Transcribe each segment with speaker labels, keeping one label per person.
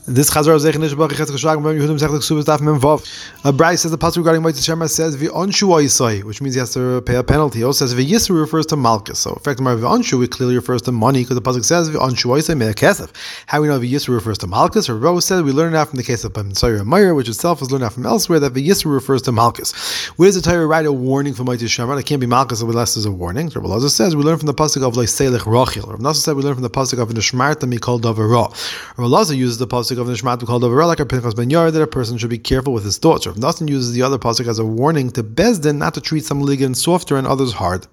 Speaker 1: This Chazar Zech Nishbach Chet Kashlag Mem Yehudim Zech Ksubas Daf Mem Vav. Bryce says the pasuk regarding Motzei Shema says V'onshu Oisai, which means he has to pay a penalty. He also says V'yisru refers to Malchus. So, in fact, V'onshu it clearly refers to money because the pasuk says V'onshu Oisai Mea Kesef. How we know V'yisru refers to Malchus? Or Rose said we learn it out from the case of Bamsayir and Meir, which itself is learned out from elsewhere that V'yisru refers to Malchus. Where does the Torah write a warning for Motzei Shema? It can't be Malchus unless there's a warning. Rabbi Elazar says we learn from the pasuk of Leiselech Rachel. Rabbi Elazar said we learn from the pasuk of Nishmarta Mikol Davara. Rabbi Elazar uses the pasuk of Nishmarta Mikol Davara like a Pinchas ben Yair that a person should be careful with his thoughts. Rav Nosson uses the other pasuk as a warning to Bezdin not to treat some ligan softer and others hard.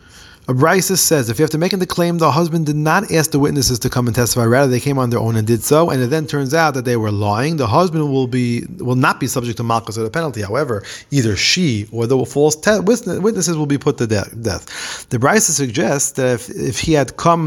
Speaker 1: Abraisa says, if you have to make the claim the husband did not ask the witnesses to come and testify, rather they came on their own and did so, and it then turns out that they were lying, the husband will not be subject to malchus or the penalty. However, either she or the false witnesses will be put to death. The Abraisa suggests that if he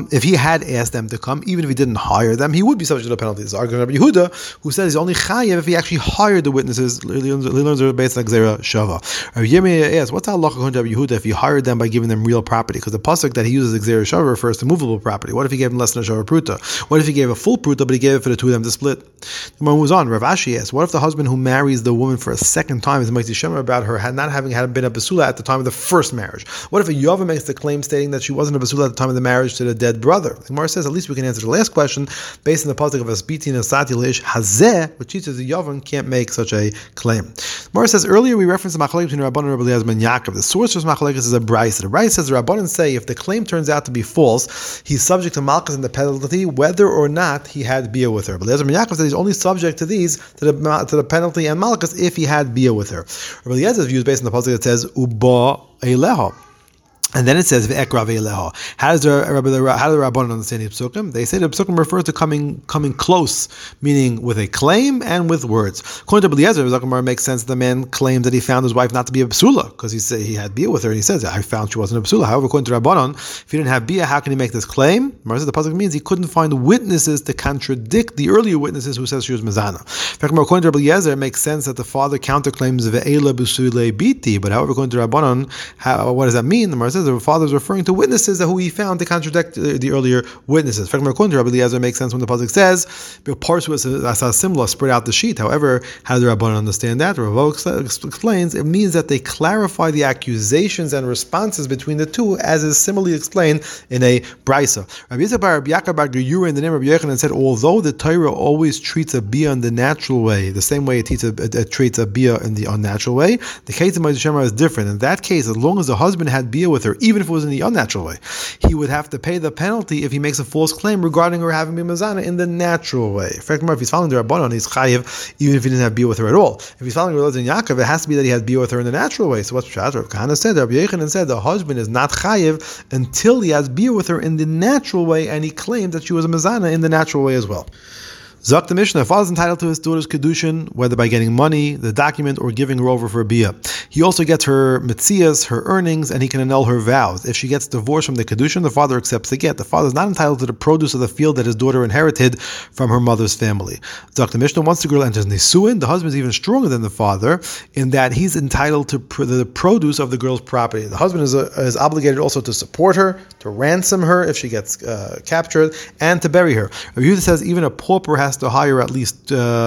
Speaker 1: had asked them to come, even if he didn't hire them, he would be subject to the penalty. This is argument of Rabbi Yehuda, who says he's only chayev if he actually hired the witnesses. He learns it based on Gzeira Shava. Rabbi Yirmiyah asks, what's halacha according to Rabbi Yehuda if he hired them by giving them real property? The pasuk that he uses Gzeira Shava refers to movable property. What if he gave him less than a Shava Pruta? What if he gave a full Pruta, but he gave it for the two of them to split? The Gemara moves on. Rav Ashi asks, what if the husband who marries the woman for a second time is Motzei Shema about her not having been a basula at the time of the first marriage? What if a Yava makes the claim stating that she wasn't a basula at the time of the marriage to the dead brother? The Gemara says at least we can answer the last question based on the pasuk of Asbiti Nasati Leish Hazeh, which teaches the Yavan can't make such a claim. The Gemara says earlier we referenced the machlekes between Rabbanan and Rabbi Eliezer ben Yaakov. The source of this machlekes is a brayso. The brayso says the Rabbanan say if the claim turns out to be false, he's subject to malchus and the penalty, whether or not he had bia with her. But Eliezer ben Yaakov said he's only subject to these to the penalty and malchus if he had bia with her. Rabbi Eliezer's view is based on the pasuk that says uba eileha. And then it says ve'ekra ve'eleha. How do the Rabbanan understand the psukim? They say the psukim refers to coming close, meaning with a claim and with words. According to Eliezer, it makes sense. The man claimed that he found his wife not to be a basula because he had bia with her, and he says, "I found she wasn't a basula." However, according to Rabbanan, if he didn't have bia, how can he make this claim? The pasuk means he couldn't find witnesses to contradict the earlier witnesses who says she was mezana. According to Rabbi Eliezer, it makes sense that the father counterclaims ve'ela basule biti. But however, according to Rabbanan, what does that mean? The the father is referring to witnesses who he found to contradict the earlier witnesses. According to Rabbi Eliezer, it makes sense when the pasuk says parsu as similar spread out the sheet. However, how do the Rabbanan understand that? Ravo explains it means that they clarify the accusations and responses between the two, as is similarly explained in a brisa. Rabbi Yitzchak bar Rabbi Yaakov bar Geyura in the name of Rabbi Yochanan said, although the Torah always treats a bia in the natural way, the same way it treats a bia in the unnatural way, the case of Motzei Shema is different. In that case, as long as the husband had bia with her, even if it was in the unnatural way, he would have to pay the penalty if he makes a false claim regarding her having been mazana in the natural way. In fact, if he's following the Rabbanan, he's chayiv even if he didn't have bia with her at all. If he's following Rabbi Eliezer and Yaakov, it has to be that he had bia with her in the natural way. So what's Pshat? Rav Kahana said, Rabbi Yochanan said, the husband is not chayiv until he has bia with her in the natural way, and he claimed that she was a mazana in the natural way as well. Zok the Mishnah, a father is entitled to his daughter's kedushin, whether by getting money, the document, or giving her over for a bia. He also gets her mitzias, her earnings, and he can annul her vows. If she gets divorced from the kedushin, the father accepts the get. The father is not entitled to the produce of the field that his daughter inherited from her mother's family. Zok the Mishnah, once the girl enters nisuin, the husband is even stronger than the father in that he's entitled to the produce of the girl's property. The husband is obligated also to support her, to ransom her if she gets captured, and to bury her. Rabbi Yehuda says even a pauper has to hire at least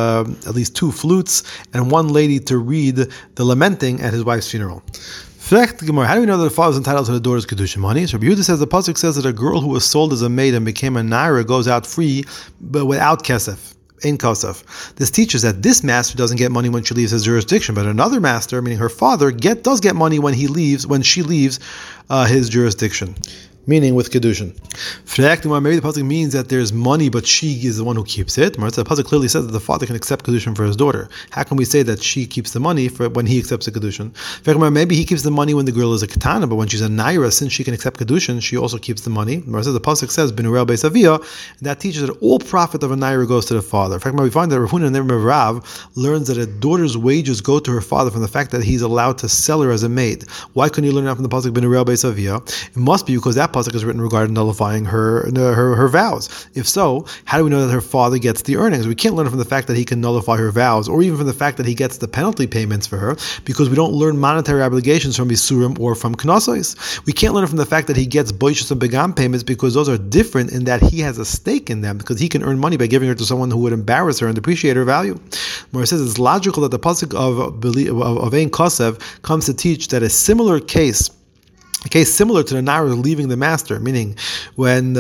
Speaker 1: 2 flutes and 1 lady to read the lamenting at his wife's funeral. How do we know that the father is entitled to the daughter's kedusha money? So Rabbi Yehuda says the pasuk says that a girl who was sold as a maid and became a naira goes out free, but without kesef. In Kosov. This teaches that this master doesn't get money when she leaves his jurisdiction, but another master, meaning her father, does get money when she leaves his jurisdiction. Meaning with kedushin. Maybe the pasuk means that there's money, but she is the one who keeps it. The pasuk clearly says that the father can accept kedushin for his daughter. How can we say that she keeps the money for when he accepts the kedushin? Maybe he keeps the money when the girl is a katana, but when she's a naira, since she can accept kedushin, she also keeps the money. The pasuk says binurel beis avia, and that teaches that all profit of a naira goes to the father. In fact, we find that Rav Huna in the name of Rav learns that a daughter's wages go to her father from the fact that he's allowed to sell her as a maid. Why couldn't you learn that from the pasuk binurel beis avia? It must be because that pasuk is written regarding nullifying her vows? If so, how do we know that her father gets the earnings? We can't learn from the fact that he can nullify her vows, or even from the fact that he gets the penalty payments for her, because we don't learn monetary obligations from Isurim or from Knossos. We can't learn from the fact that he gets boishus and begam payments, because those are different in that he has a stake in them, because he can earn money by giving her to someone who would embarrass her and depreciate her value. Mora says it's logical that the pasuk of Ein Kosev comes to teach that a case similar to the Nara leaving the master, meaning when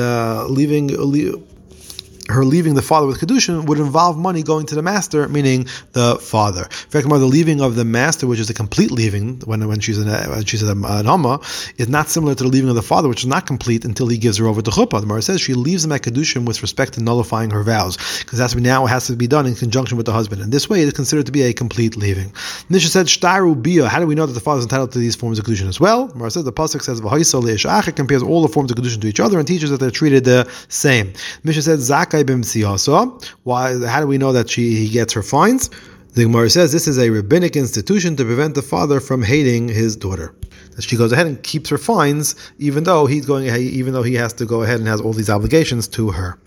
Speaker 1: her leaving the father with kedushin would involve money going to the master, meaning the father. In fact, the leaving of the master, which is a complete leaving when she's an Hama, is not similar to the leaving of the father, which is not complete until he gives her over to chuppah. The Gemara says she leaves him at kedushin with respect to nullifying her vows, because that's now it has to be done in conjunction with the husband. And this way, it is considered to be a complete leaving. Nisha said, "Shtaru bia." How do we know that the father is entitled to these forms of kedushin as well? The Gemara says the pasuk says, "V'haisa le'ishach," compares all the forms of kedushin to each other and teaches that they're treated the same. Misha said, "Zak." Why? How do we know that he gets her fines? The Gemara says this is a rabbinic institution to prevent the father from hating his daughter. That she goes ahead and keeps her fines, even though he has to go ahead and has all these obligations to her.